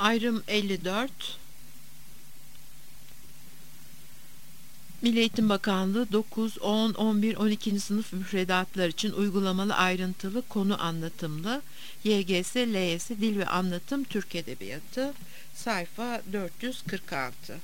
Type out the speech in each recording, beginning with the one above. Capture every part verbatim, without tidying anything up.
Ayrım elli dört. Milli Eğitim Bakanlığı dokuz, on, on bir, on ikinci sınıf müfredatlar için uygulamalı ayrıntılı konu anlatımlı Y G S, L Y S Dil ve Anlatım Türk Edebiyatı sayfa dört yüz kırk altı.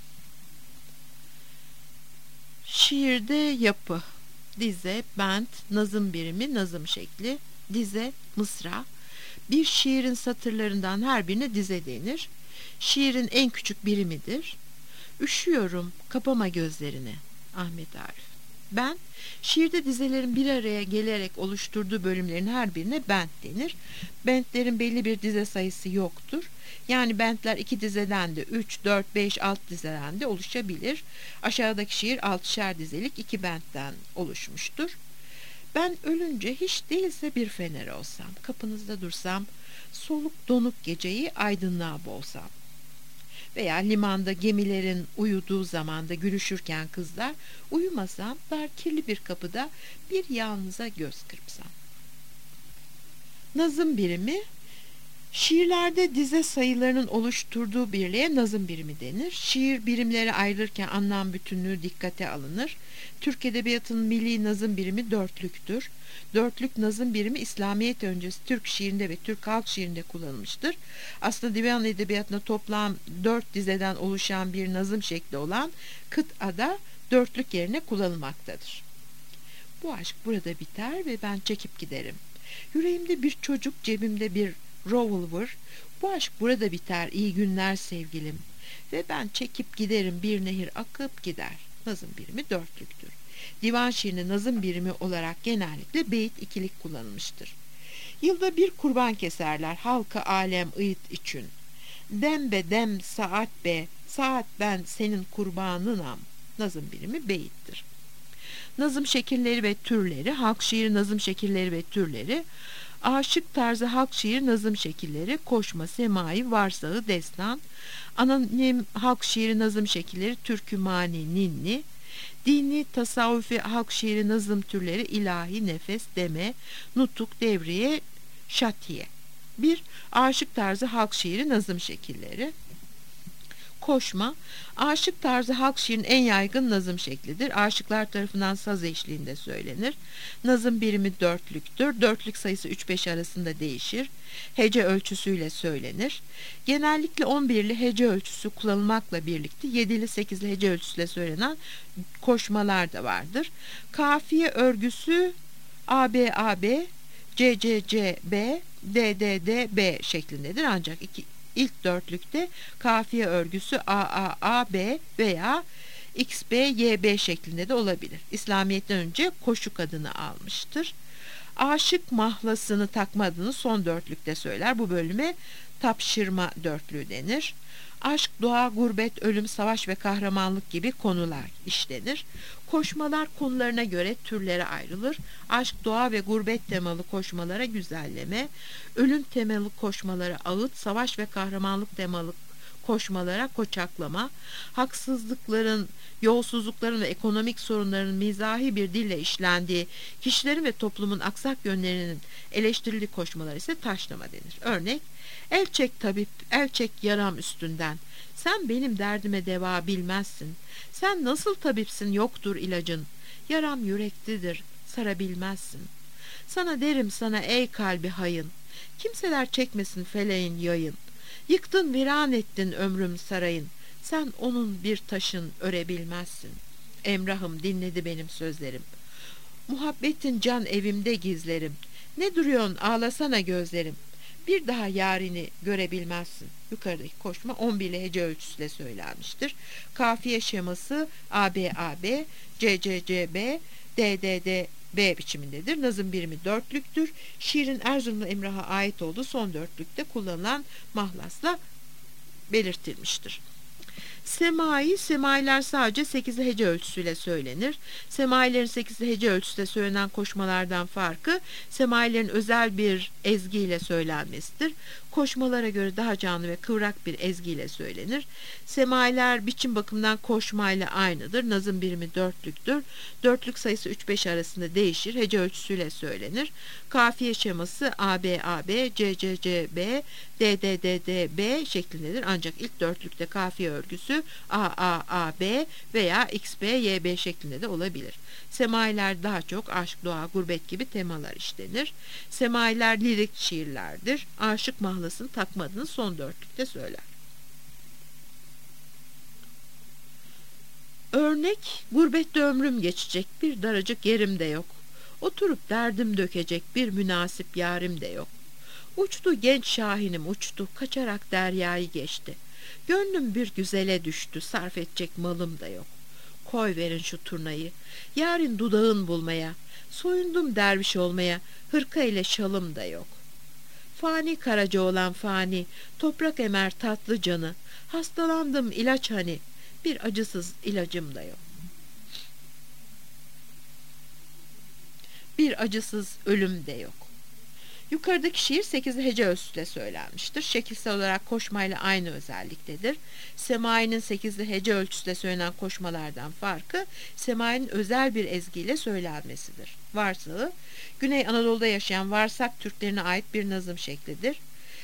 Şiirde yapı: dize, bent, nazım birimi, nazım şekli. Dize, mısra. Bir şiirin satırlarından her birine dize denir. Şiirin en küçük birimidir. Üşüyorum, kapama gözlerini. Ahmet Arif. Ben, şiirde dizelerin bir araya gelerek oluşturduğu bölümlerin her birine bent denir. Bentlerin belli bir dize sayısı yoktur. Yani bentler iki dizeden de üç, dört, beş, altı dizeden de oluşabilir. Aşağıdaki şiir altışar dizelik iki bentten oluşmuştur. Ben ölünce hiç değilse bir fener olsam, kapınızda dursam, soluk donuk geceyi aydınlığa boğsam. Veya limanda gemilerin uyuduğu zamanda gülüşürken kızlar, uyumasam dar kirli bir kapıda bir yalnıza göz kırpsam. Nazım birimi: şiirlerde dize sayılarının oluşturduğu birliğe nazım birimi denir. Şiir birimleri ayrılırken anlam bütünlüğü dikkate alınır. Türk Edebiyatı'nın milli nazım birimi dörtlüktür. Dörtlük nazım birimi İslamiyet öncesi Türk şiirinde ve Türk halk şiirinde kullanılmıştır. Aslında divan edebiyatında toplam dört dizeden oluşan bir nazım şekli olan kıtada dörtlük yerine kullanılmaktadır. Bu aşk burada biter ve ben çekip giderim. Yüreğimde bir çocuk, cebimde bir revolver. Bu aşk burada biter, iyi günler sevgilim. Ve ben çekip giderim, bir nehir akıp gider. Nazım birimi dörtlüktür. Divan şiirinde nazım birimi olarak genellikle beyit ikilik kullanılmıştır. Yılda bir kurban keserler halka alem ıyıt için. Dem be dem saat be, saat ben senin kurbanınam. Nazım birimi beyittir. Nazım şekilleri ve türleri: halk şiiri nazım şekilleri ve türleri. Aşık tarzı halk şiiri nazım şekilleri: koşma, semai, varsağı, destan. Anonim halk şiiri nazım şekilleri: türkü, mani, ninni. Dini, tasavvufi halk şiiri nazım türleri: ilahi, nefes, deme, nutuk, devriye, şatiye. bir. Aşık tarzı halk şiiri nazım şekilleri. Koşma, aşık tarzı halk şiirinin en yaygın nazım şeklidir. Aşıklar tarafından saz eşliğinde söylenir. Nazım birimi dörtlüktür. Dörtlük sayısı üç beş arasında değişir. Hece ölçüsüyle söylenir. Genellikle on birli hece ölçüsü kullanılmakla birlikte yedili sekizli hece ölçüsüyle söylenen koşmalar da vardır. Kafiye örgüsü A B A B, C C C B, D D D B şeklindedir. Ancak iki İlk dörtlükte kafiye örgüsü A A A B veya X B Y B şeklinde de olabilir. İslamiyet'ten önce koşuk adını almıştır. Aşık mahlasını takma adını son dörtlükte söyler. Bu bölüme tapşırma dörtlüğü denir. Aşk, doğa, gurbet, ölüm, savaş ve kahramanlık gibi konular işlenir. Koşmalar konularına göre türlere ayrılır. Aşk, doğa ve gurbet temalı koşmalara güzelleme, ölüm temalı koşmalara ağıt, savaş ve kahramanlık temalı koşmalara koçaklama, haksızlıkların, yolsuzlukların ve ekonomik sorunların mizahi bir dille işlendiği, kişilerin ve toplumun aksak yönlerinin eleştirili koşmalar ise taşlama denir. Örnek: el çek tabip, el çek yaram üstünden. Sen benim derdime deva bilmezsin. Sen nasıl tabipsin, yoktur ilacın. Yaram yürektedir, sarabilmezsin. Sana derim sana ey kalbi hayın. Kimseler çekmesin feleğin yayın. Yıktın viran ettin ömrüm sarayın. Sen onun bir taşın örebilmezsin. Emrahım dinledi benim sözlerim. Muhabbetin can evimde gizlerim. Ne duruyorsun, ağlasana gözlerim. Bir daha yarini görebilmezsin. Yukarıdaki koşma on birli hece ölçüsüyle söylenmiştir. Kafiye şeması A B A B, C C C B, D D D B biçimindedir. Nazım birimi dörtlüktür. Şiirin Erzurumlu Emrah'a ait olduğu son dörtlükte kullanılan mahlasla belirtilmiştir. Semai, semailer sadece sekizli hece ölçüsüyle söylenir. Semailerin sekizli hece ölçüsüyle söylenen koşmalardan farkı, semailerin özel bir ezgiyle söylenmesidir. Koşmalara göre daha canlı ve kıvrak bir ezgiyle söylenir. Semailer biçim bakımından koşmayla aynıdır. Nazım birimi dörtlüktür. Dörtlük sayısı üç beş arasında değişir. Hece ölçüsüyle söylenir. Kafiye şeması A B A B, C C C B, D D D D B şeklindedir. Ancak ilk dörtlükte kafiye örgüsü A A A B veya X B Y B şeklinde de olabilir. Semailer daha çok aşk, doğa, gurbet gibi temalar işlenir. Semailer lirik şiirlerdir. Aşık mahlasını takma adını son dörtlükte söyler. Örnek, gurbette ömrüm geçecek, bir daracık yerim de yok. Oturup derdim dökecek bir münasip yarim de yok. Uçtu genç şahinim uçtu, kaçarak deryayı geçti. Gönlüm bir güzele düştü, sarf edecek malım da yok. Koy verin şu turnayı, yarın dudağın bulmaya, soyundum derviş olmaya, hırka ile şalım da yok. Fani karaca olan fani, toprak emer tatlı canı, hastalandım ilaç hani, bir acısız ilacım da yok. Bir acısız ölüm de yok. Yukarıdaki şiir sekizli hece ölçüsüyle söylenmiştir. Şekilsel olarak koşmayla aynı özelliktedir. Semai'nin sekizli hece ölçüsüyle söylenen koşmalardan farkı, Semai'nin özel bir ezgiyle söylenmesidir. Varsağı, Güney Anadolu'da yaşayan Varsak Türklerine ait bir nazım şeklidir.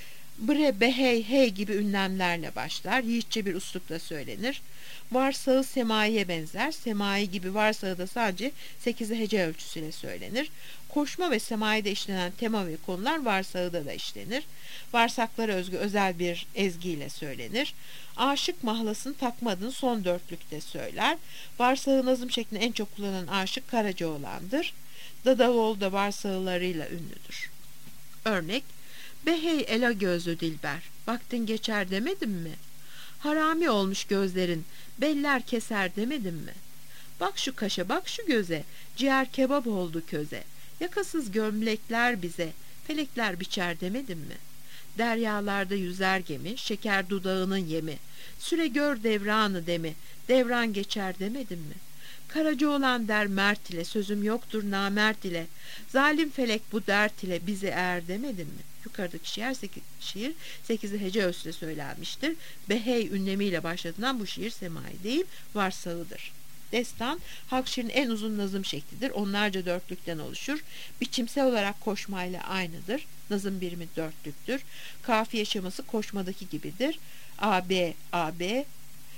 Bre, behey, hey gibi ünlemlerle başlar. Yiğitçe bir üslupla söylenir. Varsağı semaiye benzer. Semai gibi varsağı da sadece sekizli hece ölçüsüyle söylenir. Koşma ve semaide işlenen tema ve konular varsağıda da işlenir. Varsaklara özgü özel bir ezgiyle söylenir. Aşık mahlasını takma adını son dörtlükte söyler. Varsağı nazım şeklinde en çok kullanılan aşık Karacaoğlan'dır. Dadavoğlu da varsağılarıyla ünlüdür. Örnek, behey ela gözlü dilber, vaktin geçer demedim mi? Harami olmuş gözlerin, beller keser demedim mi? Bak şu kaşa, bak şu göze, ciğer kebap oldu köze. Yakasız gömlekler bize, felekler biçer demedim mi? Deryalarda yüzer gemi, şeker dudağının yemi. Süre gör devranı demi, devran geçer demedim mi? Karacaoğlan der mert ile, sözüm yoktur namert ile. Zalim felek bu dert ile bizi er demedim mi? Yukarıdaki şiir, seki, şiir sekizli hece ölçüsüyle söylenmiştir. Behey ünlemiyle başladığından bu şiir semai değil, varsağıdır. Destan, halk şiirinin en uzun nazım şeklidir. Onlarca dörtlükten oluşur. Biçimsel olarak koşmayla aynıdır. Nazım birimi dörtlüktür. Kafiye şeması koşmadaki gibidir. A, B, A, B,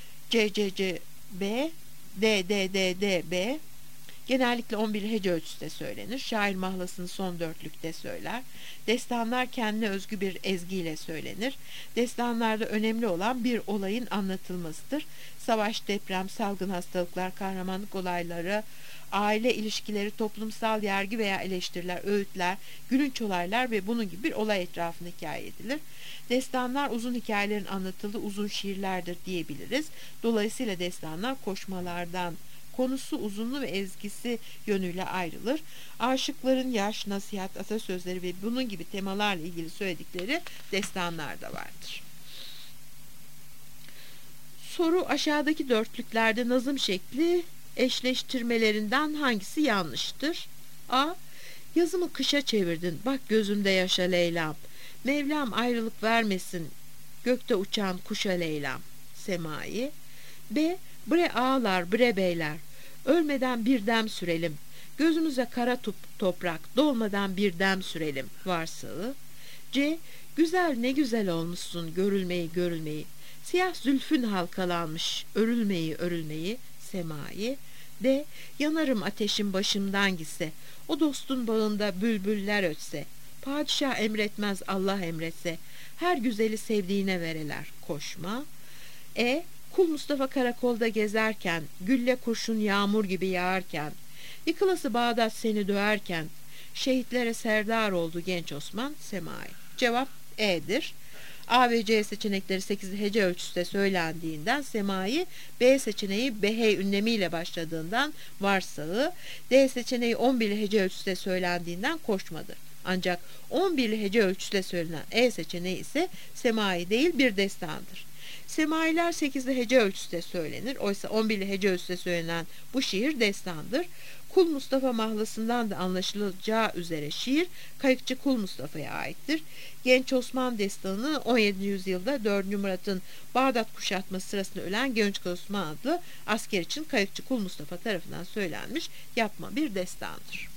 C, C, C, B, D, D, D, D, B. Genellikle on bir hece ölçüsünde söylenir. Şair mahlasını son dörtlükte söyler. Destanlar kendine özgü bir ezgiyle söylenir. Destanlarda önemli olan bir olayın anlatılmasıdır. Savaş, deprem, salgın hastalıklar, kahramanlık olayları, aile ilişkileri, toplumsal yergi veya eleştiriler, öğütler, gülünç olaylar ve bunun gibi bir olay etrafında hikaye edilir. Destanlar uzun hikayelerin anlatıldığı uzun şiirlerdir diyebiliriz. Dolayısıyla destanlar koşmalardan, konusu, uzunluğu ve ezgisi yönüyle ayrılır. Aşıkların yaş, nasihat, atasözleri ve bunun gibi temalarla ilgili söyledikleri destanlar da vardır. Soru, aşağıdaki dörtlüklerde nazım şekli eşleştirmelerinden hangisi yanlıştır? A. Yazımı kışa çevirdin, bak gözümde yaşa Leyla'm. Mevlam ayrılık vermesin, gökte uçan kuşa Leyla'm. Semai. B. Bre ağalar, bre beyler, ölmeden bir dem sürelim. Gözümüze kara top, toprak, dolmadan bir dem sürelim. Varsağı. C. Güzel ne güzel olmuşsun, görülmeyi görülmeyi. Siyah zülfün halkalanmış, örülmeyi örülmeyi. Semai. D. Yanarım ateşin başımdan gitse, o dostun bağında bülbüller ötse. Padişah emretmez Allah emretse, her güzeli sevdiğine vereler. Koşma. E. Kul Mustafa karakolda gezerken, gülle kurşun yağmur gibi yağarken, yıkılası Bağdat seni döverken, şehitlere serdar oldu genç Osman. Semai. Cevap E'dir. A ve C seçenekleri sekizli hece ölçüsünde söylendiğinden semai, B seçeneği behey ünlemiyle başladığından varsağı, D seçeneği on birli hece ölçüsünde söylendiğinden koşmadır. Ancak on birli hece ölçüsüyle söylenen E seçeneği ise semai değil bir destandır. Semailer sekizli hece ölçüsüde söylenir. Oysa on birli hece ölçüsüde söylenen bu şiir destandır. Kul Mustafa mahlasından da anlaşılacağı üzere şiir kayıkçı Kul Mustafa'ya aittir. Genç Osman destanı on yedinci yüzyılda dördüncü Murat'ın Bağdat kuşatması sırasında ölen Genç Osman adlı asker için kayıkçı Kul Mustafa tarafından söylenmiş yapma bir destandır.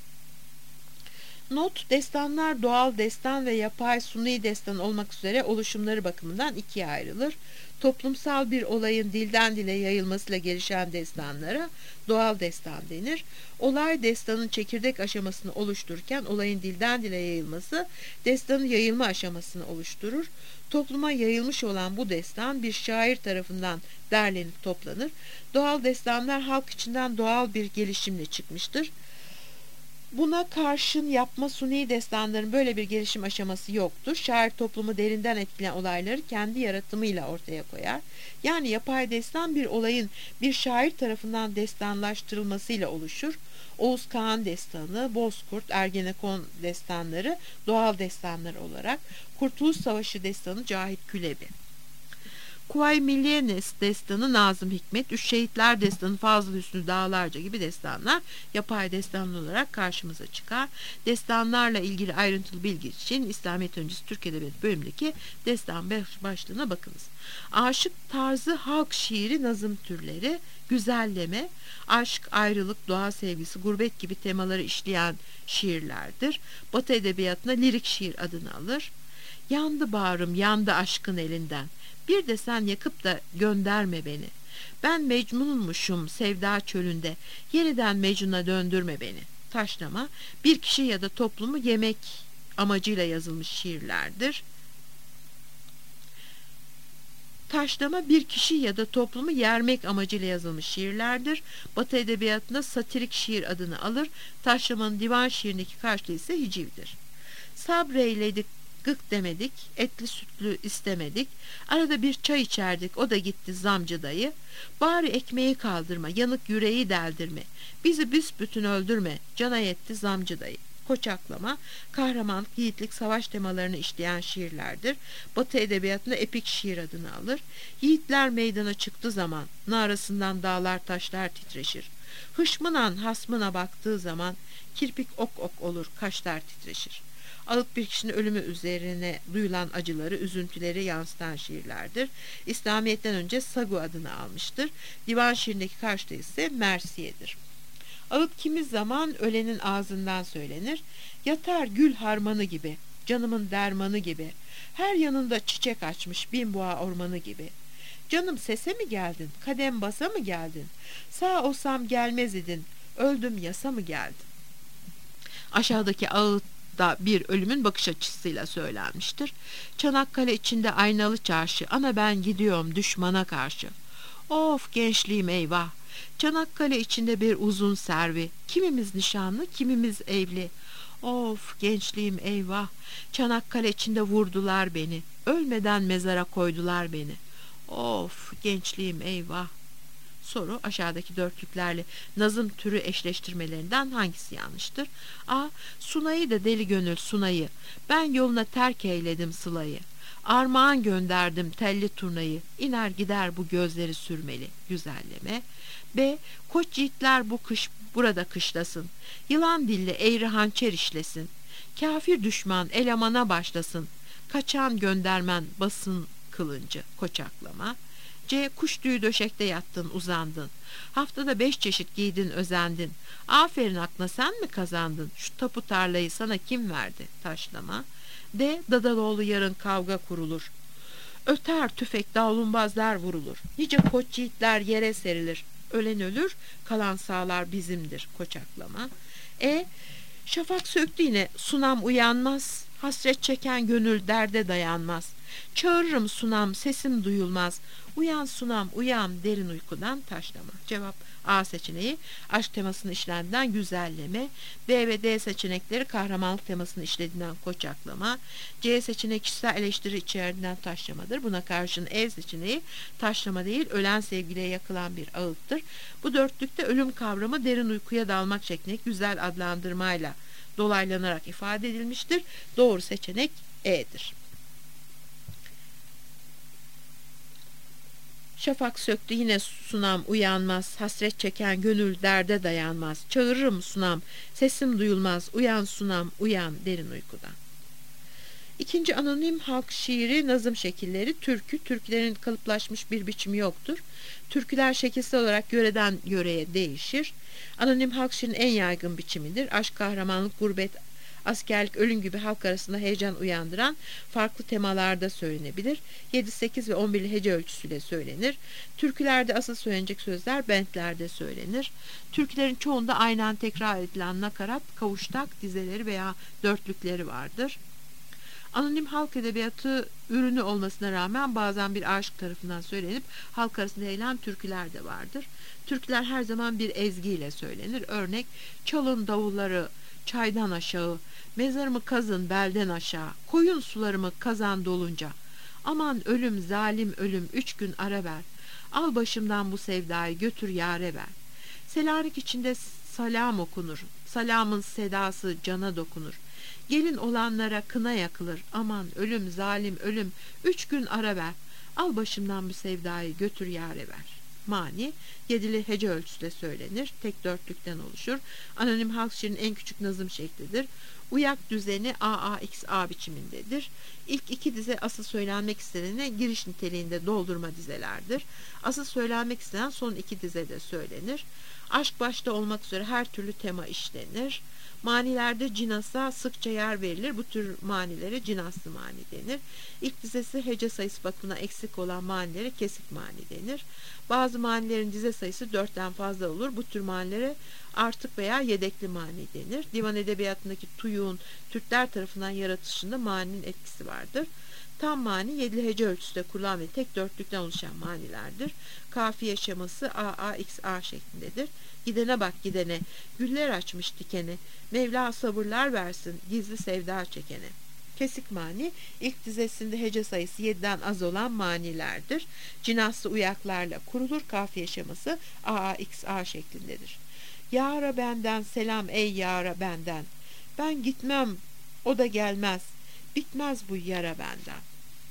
Not, destanlar doğal destan ve yapay suni destan olmak üzere oluşumları bakımından ikiye ayrılır. Toplumsal bir olayın dilden dile yayılmasıyla gelişen destanlara doğal destan denir. Olay destanın çekirdek aşamasını oluştururken olayın dilden dile yayılması destanın yayılma aşamasını oluşturur. Topluma yayılmış olan bu destan bir şair tarafından derlenip toplanır. Doğal destanlar halk içinden doğal bir gelişimle çıkmıştır. Buna karşın yapma suni destanların böyle bir gelişim aşaması yoktur. Şair toplumu derinden etkileyen olayları kendi yaratımıyla ortaya koyar. Yani yapay destan bir olayın bir şair tarafından destanlaştırılmasıyla oluşur. Oğuz Kağan destanı, Bozkurt, Ergenekon destanları doğal destanlar olarak, Kurtuluş Savaşı destanı Cahit Külebi. Kuvayi Milliye destanı Nazım Hikmet, Üç Şehitler destanı Fazıl Hüsnü Dağlarca gibi destanlar yapay destan olarak karşımıza çıkar. Destanlarla ilgili ayrıntılı bilgi için İslamiyet öncesi Türk Edebiyatı bölümündeki destan başlığına bakınız. Aşık tarzı halk şiiri nazım türleri, güzelleme, aşk, ayrılık, doğa sevgisi, gurbet gibi temaları işleyen şiirlerdir. Batı edebiyatına lirik şiir adını alır. Yandı bağrım, yandı aşkın elinden. Bir de sen yakıp da gönderme beni. Ben Mecnun'muşum sevda çölünde. Yeniden Mecnun'a döndürme beni. Taşlama, bir kişi ya da toplumu yemek amacıyla yazılmış şiirlerdir. Taşlama, bir kişi ya da toplumu yermek amacıyla yazılmış şiirlerdir. Batı edebiyatında satirik şiir adını alır. Taşlamanın divan şiirindeki karşılığı ise hicivdir. Sabreyledik, gık demedik, etli sütlü istemedik, arada bir çay içerdik, o da gitti zamcı dayı, bari ekmeği kaldırma, yanık yüreği deldirme, bizi büsbütün öldürme, cana yetti zamcı dayı. Koçaklama, kahramanlık, yiğitlik, savaş temalarını işleyen şiirlerdir. Batı edebiyatında epik şiir adını alır. Yiğitler meydana çıktığı zaman, narasından dağlar taşlar titreşir. Hışmınan hasmına baktığı zaman, kirpik ok ok olur, kaşlar titreşir. Alıp bir kişinin ölümü üzerine duyulan acıları, üzüntüleri yansıtan şiirlerdir. İslamiyet'ten önce Sagu adını almıştır. Divan şiirindeki karşılığı ise Mersiye'dir. Ağıt kimi zaman ölenin ağzından söylenir. Yatar gül harmanı gibi, canımın dermanı gibi, her yanında çiçek açmış bin boğa ormanı gibi. Canım sese mi geldin, kadem basa mı geldin? Sağ olsam gelmez idin, öldüm yasa mı geldin? Aşağıdaki ağıt da bir ölümün bakış açısıyla söylenmiştir. Çanakkale içinde aynalı çarşı, ana ben gidiyorum düşmana karşı. Of gençliğim eyvah, Çanakkale içinde bir uzun servi, kimimiz nişanlı, kimimiz evli. Of gençliğim eyvah, Çanakkale içinde vurdular beni, ölmeden mezara koydular beni. Of gençliğim eyvah. Soru, aşağıdaki dörtlüklerle nazım türü eşleştirmelerinden hangisi yanlıştır? A. Sunayı da deli gönül Sunayı, ben yoluna terk eyledim Sıla'yı. Armağan gönderdim telli turnayı, iner gider bu gözleri sürmeli. Güzelleme. B. Koç yiğitler bu kış burada kışlasın, yılan dilli eğri hançer işlesin. Kafir düşman elemana başlasın, kaçan göndermen basın kılıncı. Koçaklama. C. Kuş tüyü döşekte yattın uzandın, haftada beş çeşit giydin özendin. Aferin aklına, sen mi kazandın, şu tapu tarlayı sana kim verdi? Taşlama. D. Dadaloğlu yarın kavga kurulur, öter tüfek davlumbazlar vurulur. Nice koç yiğitler yere serilir, ölen ölür kalan sağlar bizimdir. Koçaklama. E. Şafak söktü yine sunam uyanmaz, hasret çeken gönül derde dayanmaz. Çağırırım sunam sesim duyulmaz, uyan sunam uyan derin uykudan. Taşlama. Cevap A seçeneği aşk temasını işlediğinden güzelleme, B ve D seçenekleri kahramanlık temasını işlediğinden koçaklama, C seçeneği kişisel eleştiri içerdiğinden taşlamadır. Buna karşın E seçeneği taşlama değil, ölen sevgiliye yakılan bir ağıttır. Bu dörtlükte ölüm kavramı derin uykuya dalmak şeklindeki güzel adlandırmayla dolaylanarak ifade edilmiştir. Doğru seçenek E'dir. Şafak söktü yine sunam uyanmaz, hasret çeken gönül derde dayanmaz. Çağırırım sunam, sesim duyulmaz, uyan sunam, uyan derin uykudan. İkinci anonim halk şiiri nazım şekilleri. Türkü, türkülerin kalıplaşmış bir biçimi yoktur. Türküler şekilsel olarak yöreden yöreye değişir. Anonim halk şiirinin en yaygın biçimidir. Aşk, kahramanlık, gurbet, askerlik, ölüm gibi halk arasında heyecan uyandıran farklı temalarda söylenebilir. yedi, sekiz ve on birli hece ölçüsüyle söylenir. Türkülerde asıl söylenecek sözler bentlerde söylenir. Türkülerin çoğunda aynen tekrar edilen nakarat, kavuştak, dizeleri veya dörtlükleri vardır. Anonim halk edebiyatı ürünü olmasına rağmen bazen bir aşık tarafından söylenip halk arasında yayılan türküler de vardır. Türküler her zaman bir ezgiyle söylenir. Örnek, çalın davulları çaydan aşağı, mezarımı kazın belden aşağı, koyun sularımı kazan dolunca. Aman ölüm zalim ölüm üç gün ara ver, al başımdan bu sevdayı götür yâre ver. Selanik içinde salam okunur, salamın sedası cana dokunur. Gelin olanlara kına yakılır, aman ölüm zalim ölüm üç gün ara ver, al başımdan bu sevdayı götür yâre ver. Mani, yedili hece ölçüsüyle söylenir, tek dörtlükten oluşur. Anonim halk şiirinin en küçük nazım şeklidir. Uyak düzeni A A X A biçimindedir. İlk iki dize asıl söylenmek istenene giriş niteliğinde doldurma dizelerdir. Asıl söylenmek istenen son iki dizede söylenir. Aşk başta olmak üzere her türlü tema işlenir. Manilerde cinasa sıkça yer verilir. Bu tür manilere cinaslı mani denir. İlk dizesi hece sayısı bakımından eksik olan manilere kesik mani denir. Bazı manilerin dize sayısı dörtten fazla olur. Bu tür manilere artık veya yedekli mani denir. Divan edebiyatındaki tuyuğun Türkler tarafından yaratışında maninin etkisi vardır. Tam mani yedili hece ölçüsünde kurulan ve tek dörtlükten oluşan manilerdir. Kafiye şeması A A X A şeklindedir. Gidene bak gidene, güller açmış dikene, Mevla sabırlar versin, gizli sevda çekene. Kesik mani, ilk dizesinde hece sayısı yediden az olan manilerdir. Cinaslı uyaklarla kurulur, kafiye şeması A A X A şeklindedir. Yara benden selam ey yara benden, ben gitmem, o da gelmez, bitmez bu yara benden.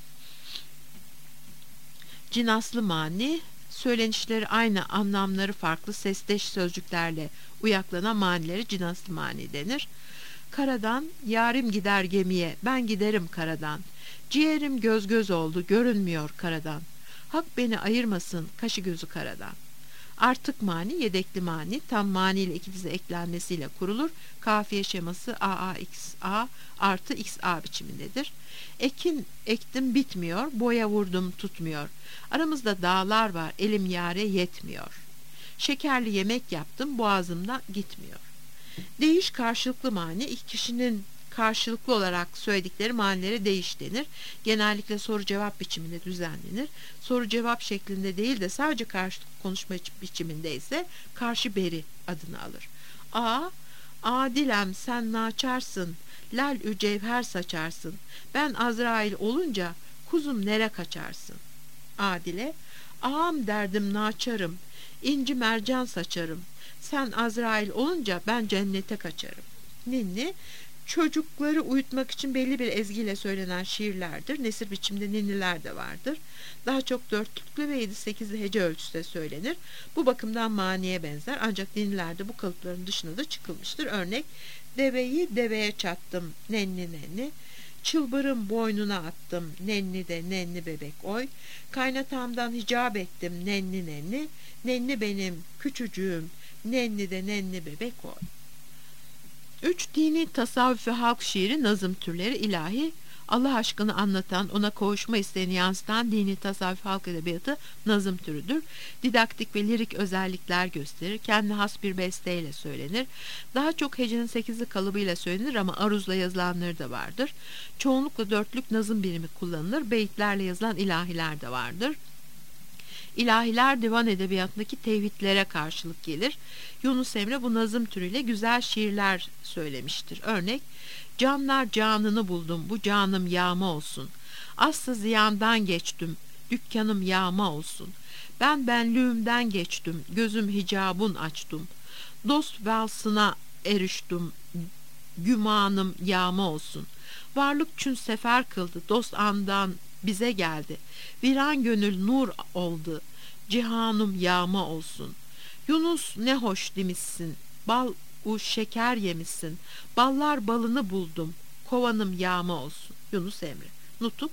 Cinaslı mani, söylenişleri aynı, anlamları farklı sesleş sözcüklerle uyaklanan manilere cinaslı mani denir. Karadan, yarim gider gemiye, ben giderim karadan. Ciğerim göz göz oldu, görünmüyor karadan. Hak beni ayırmasın, kaşı gözü karadan. Artık mani, yedekli mani, tam mani ile iki dize eklenmesiyle kurulur. Kafiye şeması A A X A artı X A biçimindedir. Ekin ektim bitmiyor, boya vurdum tutmuyor. Aramızda dağlar var, elim yare yetmiyor. Şekerli yemek yaptım, boğazımda gitmiyor. Değiş karşılıklı mani, iki kişinin karşılıklı olarak söyledikleri manilere değiş denir. Genellikle soru cevap biçiminde düzenlenir. Soru cevap şeklinde değil de sadece karşılıklı konuşma biçiminde ise karşı beri adını alır. A, adilem sen naçarsın, lal cevher saçarsın. Ben Azrail olunca kuzum nere kaçarsın? Adile, ağam derdim naçarım, inci mercan saçarım. Sen Azrail olunca ben cennete kaçarım. Ninni, çocukları uyutmak için belli bir ezgiyle söylenen şiirlerdir. Nesir biçimde ninniler de vardır. Daha çok dörtlüklü ve yedi sekizli hece ölçüsünde söylenir. Bu bakımdan maniye benzer, ancak ninnilerde bu kalıpların dışına da çıkılmıştır. Örnek, deveyi deveye çattım, nenni nenni. Çılbırım boynuna attım, nenni de nenni bebek oy. Kaynatamdan hicap ettim, nenni nenni. Nenni benim küçücüğüm, nenni de nenni bebek oy. Üç dini tasavvuf ve halk şiiri nazım türleri. İlahi, Allah aşkını anlatan, ona kavuşma isteğini yansıtan dini tasavvuf halk edebiyatı nazım türüdür. Didaktik ve lirik özellikler gösterir. Kendine has bir besteyle söylenir. Daha çok hecenin sekizli kalıbıyla söylenir ama aruzla yazılanları da vardır. Çoğunlukla dörtlük nazım birimi kullanılır. Beyitlerle yazılan ilahiler de vardır. İlahiler divan edebiyatındaki tevhidlere karşılık gelir. Yunus Emre bu nazım türüyle güzel şiirler söylemiştir. Örnek, canlar canını buldum, bu canım yağma olsun. Aslı ziyandan geçtim, dükkanım yağma olsun. Ben benliğimden geçtim, gözüm hicabun açtım. Dost valsına eriştim, gümanım yağma olsun. Varlık çün sefer kıldı, dost andan bize geldi. Viran gönül nur oldu. cihanım yağma olsun. Yunus ne hoş demişsin, bal u şeker yemişsin, ballar balını buldum, kovanım yağma olsun. Yunus Emre. Nutuk,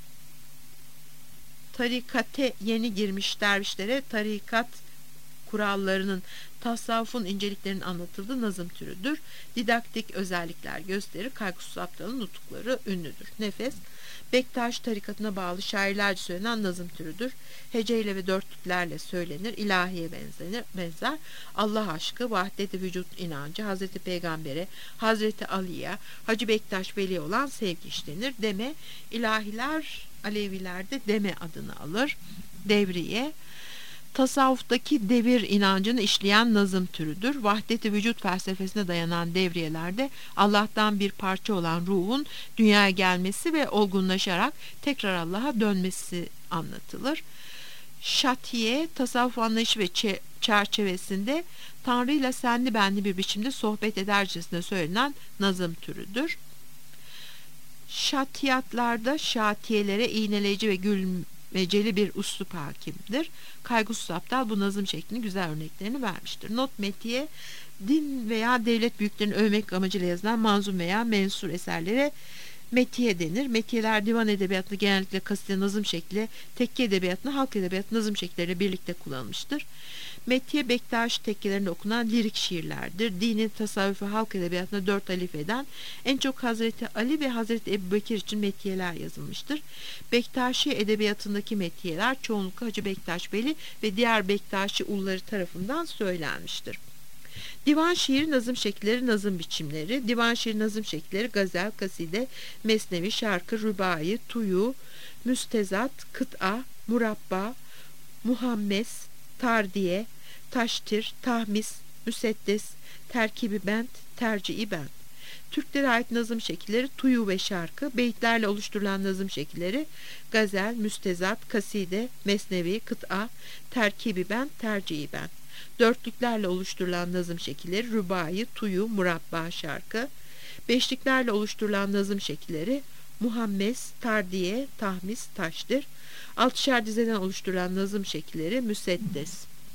tarikate yeni girmiş dervişlere tarikat kurallarının, tasavvufun inceliklerinin anlatıldığı nazım türüdür. Didaktik özellikler gösterir. Kaykusuz Abdal'ın nutukları ünlüdür. Nefes, Bektaş tarikatına bağlı şairlerce söylenen nazım türüdür. Heceyle ve dörtlüklerle söylenir. İlahiye benzenir, benzer. Allah aşkı, vahdet-i vücut inancı, Hazreti Peygamber'e, Hazreti Ali'ye, Hacı Bektaş Veli olan sevgi işlenir. Deme, ilahiler Alevilerde deme adını alır. Devriye, tasavvuftaki devir inancını işleyen nazım türüdür. Vahdet-i vücut felsefesine dayanan devriyelerde Allah'tan bir parça olan ruhun dünyaya gelmesi ve olgunlaşarak tekrar Allah'a dönmesi anlatılır. Şatiye, tasavvuf anlayışı ve çerçevesinde Tanrı ile senli benli bir biçimde sohbet edercesine söylenen nazım türüdür. Şatiyatlarda şatiyelere iğneleyici ve gülmeceli bir üslup hakimdir. Kaykusuz Abdal bu nazım şeklinin güzel örneklerini vermiştir. Not metiye, din veya devlet büyüklerini övmek amacıyla yazılan manzum veya mensur eserlere metiye denir. Metiyeler divan edebiyatında genellikle kaside nazım şekli, tekke edebiyatında halk edebiyatı nazım şekilleriyle birlikte kullanılmıştır. Metiye, Bektaş tekkelerinde okunan lirik şiirlerdir. Dini, tasavvufu, halk edebiyatında dört alifeden en çok Hazreti Ali ve Hazreti Ebubekir için metiyeler yazılmıştır. Bektaşi edebiyatındaki metiyeler çoğunlukla Hacı Bektaş Veli ve diğer Bektaşi ulları tarafından söylenmiştir. Divan şiiri nazım şekilleri, nazım biçimleri. Divan şiiri nazım şekilleri gazel, kaside, mesnevi, şarkı, rübai, tuyu, müstezat, kıta, murabba, muhammes, tardiye, taştir, tahmis, müseddes, terkibi bent, tercihi bent. Türklere ait nazım şekilleri tuyu ve şarkı, beyitlerle oluşturulan nazım şekilleri gazel, müstezat, kaside, mesnevi, kıta, terkibi bent, tercihi bent. Dörtlüklerle oluşturulan nazım şekilleri rübai, tuyu, murabba, şarkı. Beşliklerle oluşturulan nazım şekilleri muhammes, tardiye, tahmis, taştır. Altışar dizeden oluşturulan nazım şekilleri müseddes.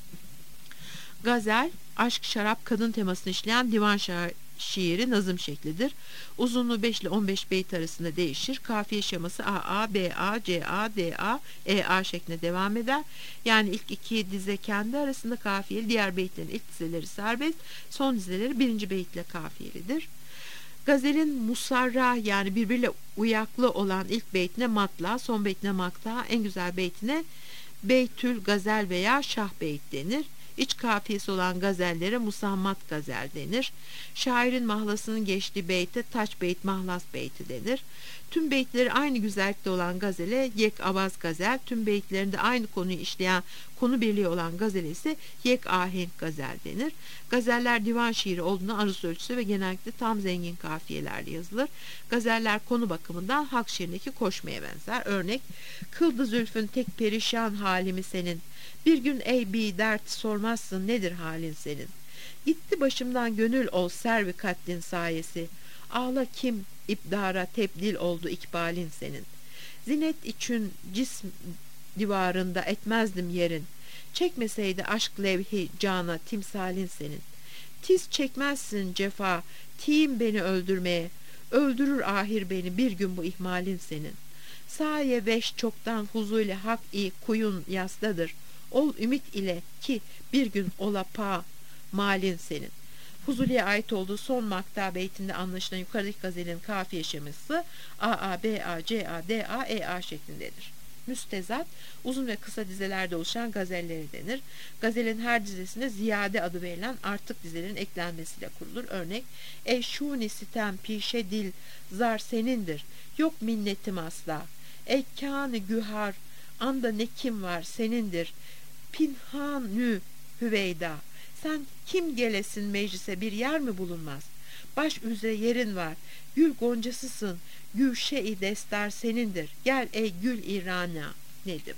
Gazel, aşk, şarap, kadın temasını işleyen divan şiiri nazım şeklidir. Uzunluğu beş ile on beş beyt arasında değişir. Kafiye şeması A A, B A, C A, D A, E A şeklinde devam eder. Yani ilk iki dize kendi arasında kafiyeli, diğer beytlerin ilk dizeleri serbest, son dizeleri birinci beytle kafiyelidir. Gazelin musarra yani birbiriyle uyaklı olan ilk beytine matla, son beytine makta, en güzel beytine beytül gazel veya şah beyt denir. İç kafiyesi olan gazellere musammat gazel denir. Şairin mahlasının geçtiği beyte taç beyt, mahlas beyti denir. Tüm beytleri aynı güzellikte olan gazele yek avaz gazel, tüm beytlerinde aynı konuyu işleyen konu birliği olan gazele ise yek ahenk gazel denir. Gazeller divan şiiri olduğundan aruz ölçüsü ve genellikle tam zengin kafiyelerle yazılır. Gazeller konu bakımından halk şiirindeki koşmaya benzer. Örnek, kıldı zülfün tek perişan halimi senin. Bir gün ey bir dert sormazsın nedir halin senin. Gitti başımdan gönül ol servi katlin sayesi. Ağla kim ipdara tebdil oldu ikbalin senin. Zinet için cism divarında etmezdim yerin. Çekmeseydi aşk levhi cana timsalin senin. Tiz çekmezsin cefa, tiyim beni öldürmeye. Öldürür ahir beni bir gün bu ihmalin senin. Saye veş çoktan huzuyla hak i kuyun yastadır. Ol ümit ile ki bir gün ola pa malin senin. Fuzuli'ye ait olduğu son makta beytinde anlaşılan yukarıdaki gazelin kafiye şeması A A, B A, C A, D A, E A şeklindedir. Müstezat, uzun ve kısa dizelerde oluşan gazelleri denir. Gazelin her dizesine ziyade adı verilen artık dizelerin eklenmesiyle kurulur. Örnek, ey şuni sitem pişe dil zar senindir. Yok minnetim asla. Ey kânı gühar anda ne kim var senindir. Pinhanü hüveyda. Sen kim gelesin meclise bir yer mi bulunmaz? Baş üzere yerin var. Gül goncasısın. Gülşe-i destar senindir. Gel ey gül irana. Nedir?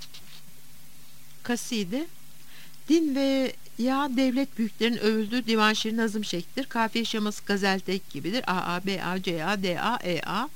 Kaside, din ve ya devlet büyüklerin övüldüğü divan şiiri nazım şeklidir. Kafiye şeması gazel tek gibidir. A A, B A, C A, D A, E A.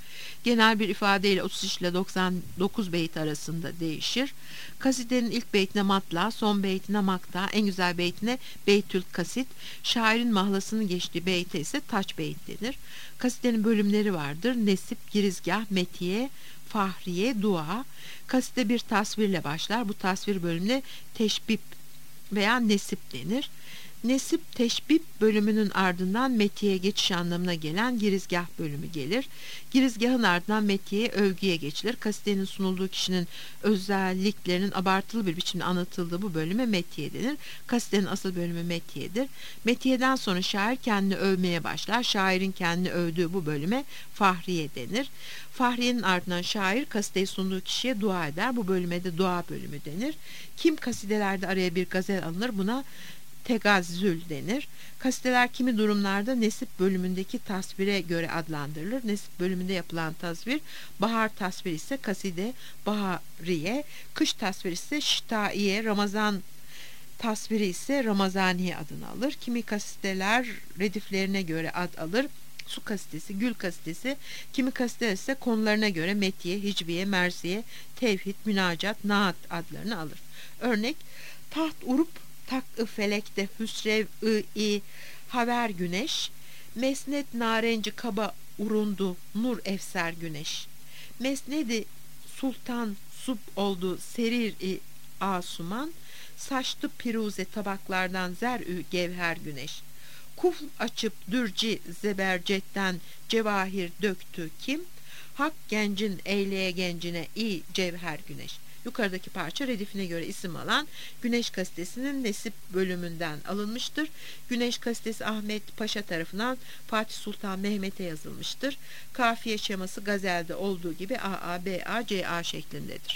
Genel bir ifadeyle otuz üç ile doksan dokuz beyit arasında değişir. Kasidenin ilk beytine matla, son beytine makta, en güzel beytine beytül kasit, şairin mahlasının geçtiği beyte ise taç beyt denir. Kasidenin bölümleri vardır. Nesip, girizgah, metiye, fahriye, dua. Kaside bir tasvirle başlar. Bu tasvir bölümüne teşbip veya nesip denir. Nesip teşbip bölümünün ardından metiye geçiş anlamına gelen girizgah bölümü gelir. Girizgahın ardından metiye övgüye geçilir. Kasidenin sunulduğu kişinin özelliklerinin abartılı bir biçimde anlatıldığı bu bölüme metiye denir. Kasidenin asıl bölümü metiyedir. Metiyeden sonra şair kendini övmeye başlar. Şairin kendini övdüğü bu bölüme fahriye denir. Fahriyenin ardından şair kasideyi sunduğu kişiye dua eder. Bu bölüme de dua bölümü denir. Kim kasidelerde araya bir gazel alınır, buna tegazzül denir. Kasideler kimi durumlarda nesip bölümündeki tasvire göre adlandırılır. Nesip bölümünde yapılan tasvir, bahar tasviri ise kaside bahariye, kış tasviri ise şitaiye, Ramazan tasviri ise Ramazaniye adını alır. Kimi kasideler rediflerine göre ad alır. Su kasidesi, gül kasidesi, kimi kasideler ise konularına göre metiye, hicviye, mersiye, tevhid, münacat, naat adlarını alır. Örnek: taht urup tak-ı felekte hüsrev-i haver güneş, mesnet narenci kaba urundu nur efser güneş, mesnedi sultan sub oldu serir-i asuman, saçtı piruze tabaklardan zer-ü gevher güneş, kufl açıp dürci zebercetten cevahir döktü kim, hak gencin eyleye gencine i cevher güneş. Yukarıdaki parça redifine göre isim alan Güneş kasidesinin nesip bölümünden alınmıştır. Güneş kasidesi Ahmet Paşa tarafından Fatih Sultan Mehmet'e yazılmıştır. Kafiye şeması gazelde olduğu gibi A A, B A, C A şeklindedir.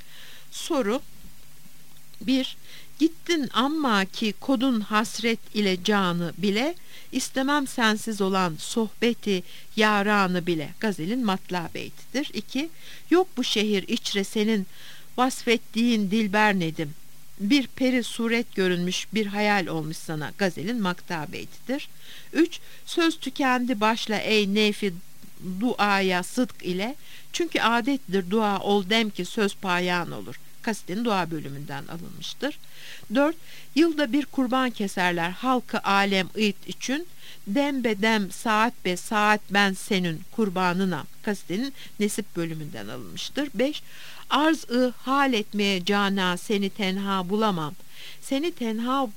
Soru bir. Gittin amma ki kodun hasret ile canı bile, istemem sensiz olan sohbeti yaranı bile. Gazelin matla beytidir. iki. Yok bu şehir içre senin vasfettiğin dilber nedim, bir peri suret görünmüş bir hayal olmuş sana. Gazelin makta beytidir. üç. Söz tükendi başla ey nefi duaya sıdk ile, çünkü adettir dua ol dem ki söz payan olur. Kasidenin dua bölümünden alınmıştır. dört. Yılda bir kurban keserler halkı alem ıyt için, dem be dem saat be saat ben senin kurbanına. Kasidenin nesip bölümünden alınmıştır. beş. Arz-ı hal etmeye cana seni tenha bulamam, seni tenha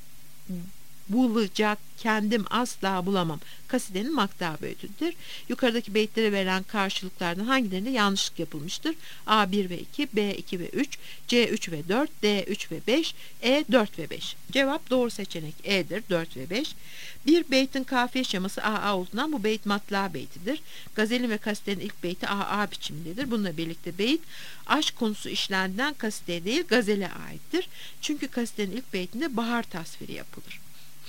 bulacak kendim asla bulamam. Kasidenin makta beytidir. Yukarıdaki beytlere verilen karşılıklardan hangilerinde yanlışlık yapılmıştır? A bir ve iki, B iki ve üç, C üç ve dört, D üç ve beş, E dört ve beş. Cevap doğru seçenek E'dir, dört ve beş. Bir beytin kafiye şeması A A olduğundan bu beyt matla beytidir. Gazelin ve kasidenin ilk beyti A A biçimindedir. Bununla birlikte beyt aşk konusu işlendiğinden kasideye değil gazele aittir. Çünkü kasidenin ilk beytinde bahar tasviri yapılır.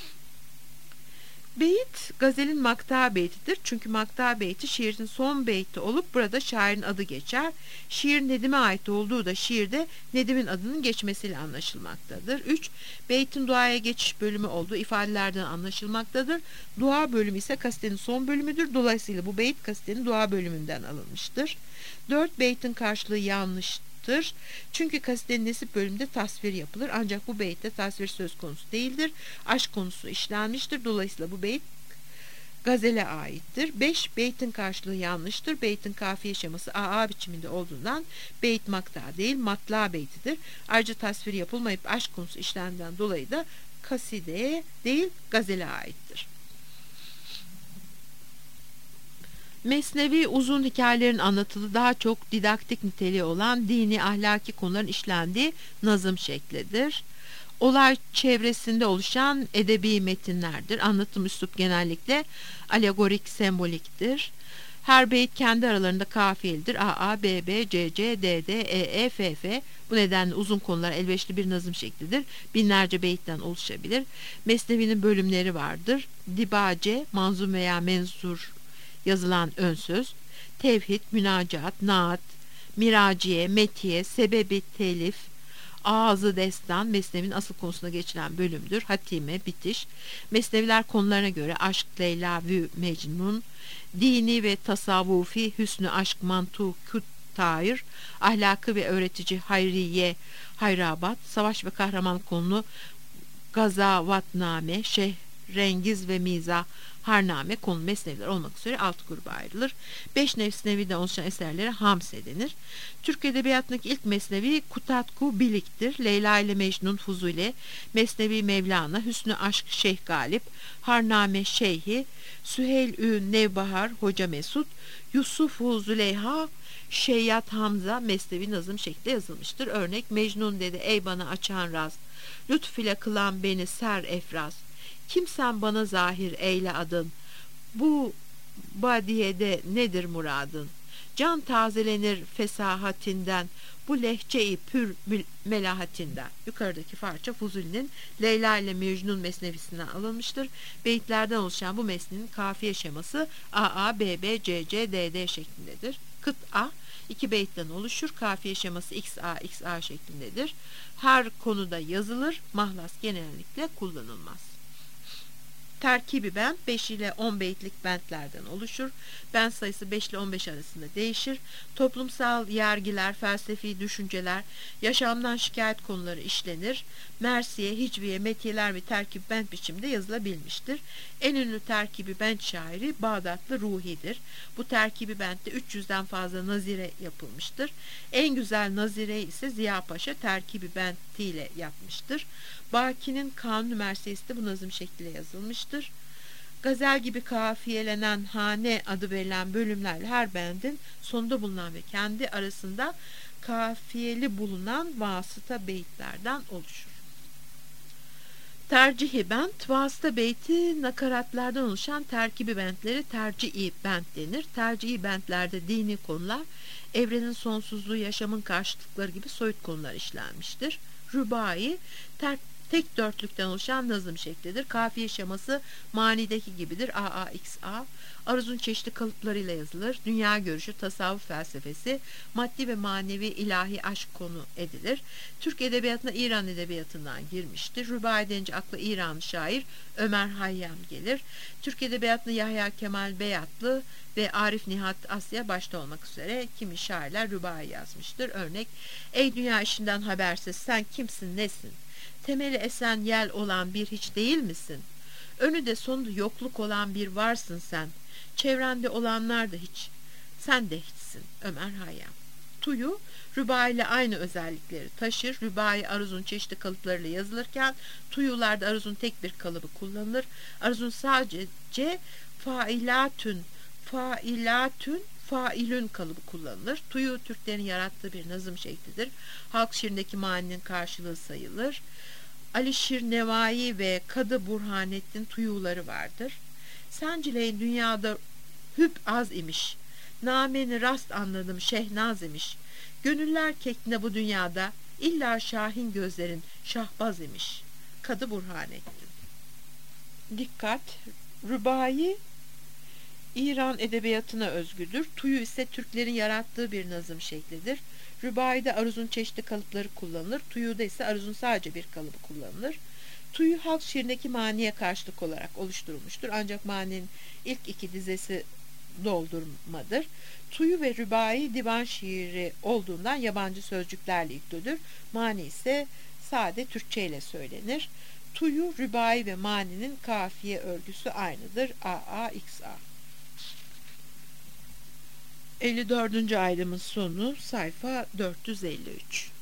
Beyit gazelin makta beytidir. Çünkü makta beyti şiirin son beyti olup burada şairin adı geçer. Şiir Nedim'e ait olduğu da şiirde Nedim'in adının geçmesiyle anlaşılmaktadır. üç. Beytin duaya geçiş bölümü olduğu ifadelerden anlaşılmaktadır. Dua bölümü ise kasidenin son bölümüdür. Dolayısıyla bu beyit kasidenin dua bölümünden alınmıştır. dört. Beytin karşılığı yanlıştır. Çünkü kasidenin nesip bölümünde tasvir yapılır. Ancak bu beytte tasvir söz konusu değildir. Aşk konusu işlenmiştir. Dolayısıyla bu beyt gazele aittir. beş. Beytin karşılığı yanlıştır. Beytin kafiye şeması A A biçiminde olduğundan beyt makta değil matla beytidir. Ayrıca tasvir yapılmayıp aşk konusu işlendiğinden dolayı da kasideye değil gazele aittir. Mesnevi uzun hikayelerin anlatıldığı, daha çok didaktik niteliği olan dini ahlaki konuların işlendiği nazım şeklidir. Olay çevresinde oluşan edebi metinlerdir. Anlatım üslup genellikle alegorik, semboliktir. Her beyt kendi aralarında kafiyelidir. A A, B B, C C, D D, E E, F F. Bu nedenle uzun konular elverişli bir nazım şeklidir. Binlerce beytten oluşabilir. Mesnevi'nin bölümleri vardır. Dibace, manzum veya menzur yazılan ön söz, tevhid, münacat, naat, miraciye, metiye, sebebi telif, Ağzı destan Mesnevi'nin asıl konusuna geçilen bölümdür. Hatime, bitiş. Mesneviler konularına göre aşk, Leyla ve Mecnun, dini ve tasavvufi hüsnü aşk, mantu, küt, tair, ahlakı ve öğretici Hayriye, Hayrabat, savaş ve kahraman konulu Gazavatname, Şehrengiz ve Miza, Harname konu mesneviler olmak üzere altı gruba ayrılır. Beş mesneviden oluşan eserlere hamse denir. Türk edebiyatındaki ilk mesnevi Kutatku Bilik'tir. Leyla ile Mecnun Fuzuli, Mesnevi Mevlana, Hüsnü Aşk Şeyh Galip, Harname Şeyhi, Süheyl-ü Nevbahar Hoca Mesut, Yusuf-u Züleyha, Şeyyat Hamza mesnevi nazım şeklinde yazılmıştır. Örnek: Mecnun dedi ey bana açan raz, lütf ile kılan beni ser efraz. Kimsen bana zahir eyle adın, bu badiyede nedir muradın? Can tazelenir fesahatinden, bu lehçe-i pür melahatinden. Yukarıdaki parça Fuzuli'nin Leyla ile Mecnun mesnevisinden alınmıştır. Beyitlerden oluşan bu mesnenin kafiye şeması A A, B B, C C, D D şeklindedir. Kıt A iki beyitten oluşur. Kafiye şeması X A, X A şeklindedir. Her konuda yazılır. Mahlas genellikle kullanılmaz. Terkibi bent beş ile on beytlik bentlerden oluşur. Bent sayısı beş ile on beş arasında değişir. Toplumsal yergiler, felsefi düşünceler, yaşamdan şikayet konuları işlenir. Mersiye, hicviye, metiyeler ve terkib bent biçimde yazılabilmiştir. En ünlü terkibi bent şairi Bağdatlı Ruhi'dir. Bu terkibi bentte üç yüzden fazla nazire yapılmıştır. En güzel nazire ise Ziya Paşa terkibi bentiyle yapmıştır. Baki'nin Kanun Mersiyesi de bu nazım şekliyle yazılmıştır. Gazel gibi kafiyelenen hane adı verilen bölümlerle her bendin sonunda bulunan ve kendi arasında kafiyeli bulunan vasıta beyitlerden oluşur. Tercihi bent, vasıta beyti nakaratlardan oluşan terkibi bentlere tercih-i bent denir. Tercih-i bentlerde dini konular, evrenin sonsuzluğu, yaşamın karşıtlıkları gibi soyut konular işlenmiştir. Rübai, ter tek dörtlükten oluşan nazım şeklidir. Kafiye şeması manideki gibidir. A A X A. Aruzun çeşitli kalıplarıyla yazılır. Dünya görüşü, tasavvuf felsefesi, maddi ve manevi ilahi aşk konu edilir. Türk edebiyatına İran edebiyatından girmiştir. Rübai denince akla İranlı şair Ömer Hayyam gelir. Türk edebiyatına Yahya Kemal Beyatlı ve Arif Nihat Asya başta olmak üzere kimi şairler rübai yazmıştır. Örnek: ey dünya işinden habersiz sen kimsin nesin? Temeli esen yel olan bir hiç değil misin? Önü de sonu da yokluk olan bir varsın sen. Çevrende olanlar da hiç. Sen de hiçsin. Ömer Hayyam. Tuyu, rübai ile aynı özellikleri taşır. Rübai aruzun çeşitli kalıplarıyla yazılırken tuyularda aruzun tek bir kalıbı kullanılır. Aruzun sadece failatün, failatün, failün kalıbı kullanılır. Tuyu Türklerin yarattığı bir nazım şeklidir. Halk şiirindeki maninin karşılığı sayılır. Ali Şirnevai ve Kadı Burhanettin tuyuları vardır. Sencileyin dünyada hüp az imiş. Nameni rast anladım şehnaz imiş. Gönüller kekne bu dünyada illa şahin gözlerin şahbaz imiş. Kadı Burhanettin. Dikkat! Rübai İran edebiyatına özgüdür. Tuyu ise Türklerin yarattığı bir nazım şeklidir. Rübaide aruzun çeşitli kalıpları kullanılır. Tuyu'da ise aruzun sadece bir kalıbı kullanılır. Tuyu halk şiirindeki maniye karşılık olarak oluşturulmuştur. Ancak maninin ilk iki dizesi doldurmadır. Tuyu ve rübai divan şiiri olduğundan yabancı sözcüklerle yüklüdür. Mani ise sade Türkçe ile söylenir. Tuyu, rübai ve maninin kafiye örgüsü aynıdır. A A X A. elli dördüncü ayrımın sonu sayfa dört yüz elli üç.